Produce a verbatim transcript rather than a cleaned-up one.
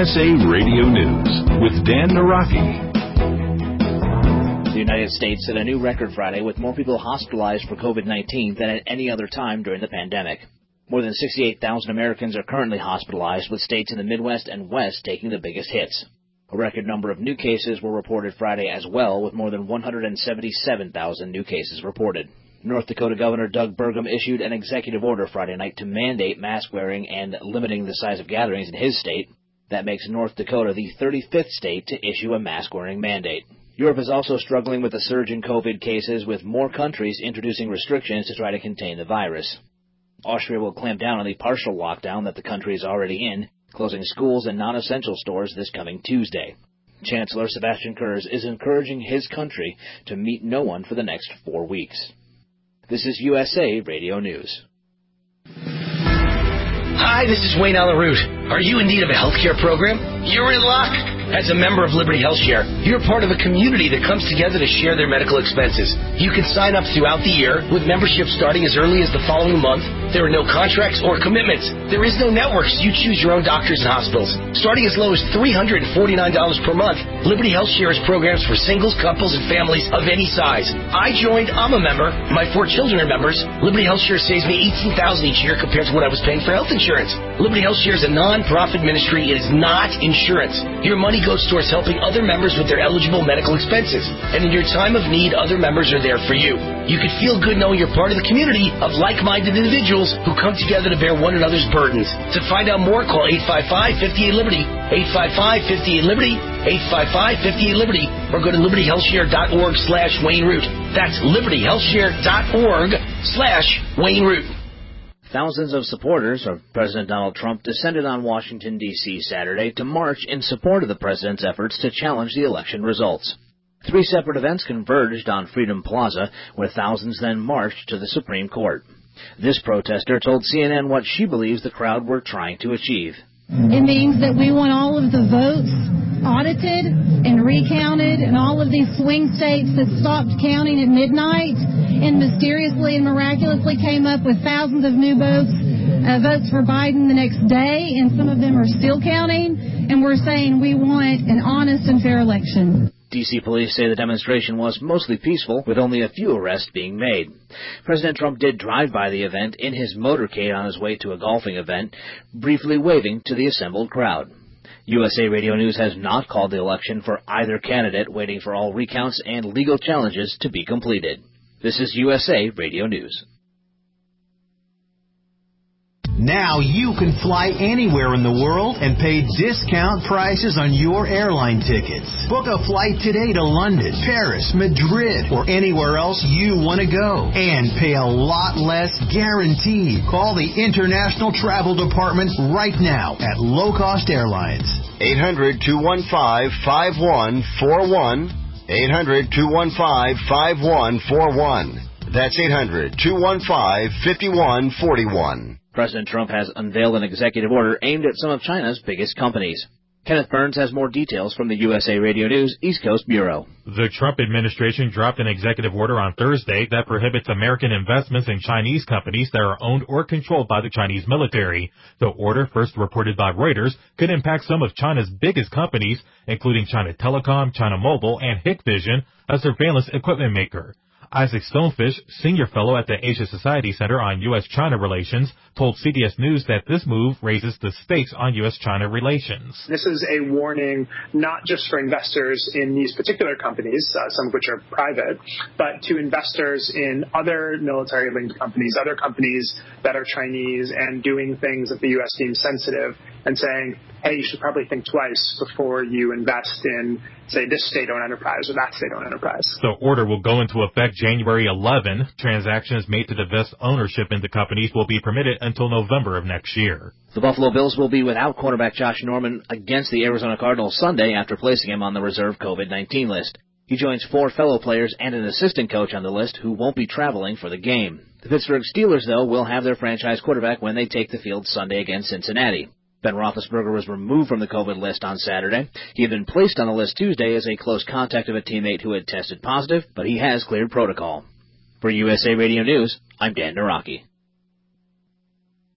S A Radio News with Dan Naraki. The United States set a new record Friday with more people hospitalized for COVID nineteen than at any other time during the pandemic. More than sixty-eight thousand Americans are currently hospitalized, with states in the Midwest and West taking the biggest hits. A record number of new cases were reported Friday as well, with more than one hundred seventy-seven thousand new cases reported. North Dakota Governor Doug Burgum issued an executive order Friday night to mandate mask wearing and limiting the size of gatherings in his state. That makes North Dakota the thirty-fifth state to issue a mask-wearing mandate. Europe is also struggling with a surge in COVID cases, with more countries introducing restrictions to try to contain the virus. Austria will clamp down on the partial lockdown that the country is already in, closing schools and non-essential stores this coming Tuesday. Chancellor Sebastian Kurz is encouraging his country to meet no one for the next four weeks. This is U S A Radio News. Hi, this is Wayne Alaroot. Are you in need of a health care program? You're in luck. As a member of Liberty HealthShare, you're part of a community that comes together to share their medical expenses. You can sign up throughout the year, with membership starting as early as the following month. There are no contracts or commitments. There is no network, so you choose your own doctors and hospitals. Starting as low as three hundred forty-nine dollars per month, Liberty HealthShare has programs for singles, couples, and families of any size. I joined, I'm a member. My four children are members. Liberty HealthShare saves me eighteen thousand dollars each year compared to what I was paying for health insurance. Liberty HealthShare is a non-profit ministry. It is not insurance. Your money goes towards helping other members with their eligible medical expenses. And in your time of need, other members are there for you. You can feel good knowing you're part of the community of like-minded individuals who come together to bear one another's burdens. To find out more, call eight five five, five eight, Liberty, eight five five, five eight, Liberty, eight five five, five eight, Liberty, or go to liberty health share dot org slash Wayne Root. That's liberty health share dot org slash Wayne Root. Thousands of supporters of President Donald Trump descended on Washington, D C Saturday to march in support of the president's efforts to challenge the election results. Three separate events converged on Freedom Plaza, where thousands then marched to the Supreme Court. This protester told C N N what she believes the crowd were trying to achieve. It means that we want all of the votes audited and recounted, and all of these swing states that stopped counting at midnight and mysteriously and miraculously came up with thousands of new votes, uh, votes for Biden the next day, and some of them are still counting, and we're saying we want an honest and fair election. D C police say the demonstration was mostly peaceful, with only a few arrests being made. President Trump did drive by the event in his motorcade on his way to a golfing event, briefly waving to the assembled crowd. U S A Radio News has not called the election for either candidate, waiting for all recounts and legal challenges to be completed. This is U S A Radio News. Now you can fly anywhere in the world and pay discount prices on your airline tickets. Book a flight today to London, Paris, Madrid, or anywhere else you want to go. And pay a lot less guaranteed. Call the International Travel Department right now at Low Cost Airlines. eight hundred, two one five, five one four one. eight hundred, two one five, five one four one. That's eight hundred, two one five, five one four one. President Trump has unveiled an executive order aimed at some of China's biggest companies. Kenneth Burns has more details from the U S A Radio News East Coast Bureau. The Trump administration dropped an executive order on Thursday that prohibits American investments in Chinese companies that are owned or controlled by the Chinese military. The order, first reported by Reuters, could impact some of China's biggest companies, including China Telecom, China Mobile, and Hikvision, a surveillance equipment maker. Isaac Stonefish, senior fellow at the Asia Society Center on U S China Relations, told C B S News that this move raises the stakes on U S China relations. This is a warning not just for investors in these particular companies, uh, some of which are private, but to investors in other military-linked companies, other companies that are Chinese and doing things that the U S deems sensitive, and saying, hey, you should probably think twice before you invest in, say, this state-owned enterprise or that state-owned enterprise. The order will go into effect January eleventh. Transactions made to divest ownership in the companies will be permitted until November of next year. The Buffalo Bills will be without quarterback Josh Norman against the Arizona Cardinals Sunday after placing him on the reserve COVID nineteen list. He joins four fellow players and an assistant coach on the list who won't be traveling for the game. The Pittsburgh Steelers, though, will have their franchise quarterback when they take the field Sunday against Cincinnati. Ben Roethlisberger was removed from the COVID list on Saturday. He had been placed on the list Tuesday as a close contact of a teammate who had tested positive, but he has cleared protocol. For U S A Radio News, I'm Dan Naraki.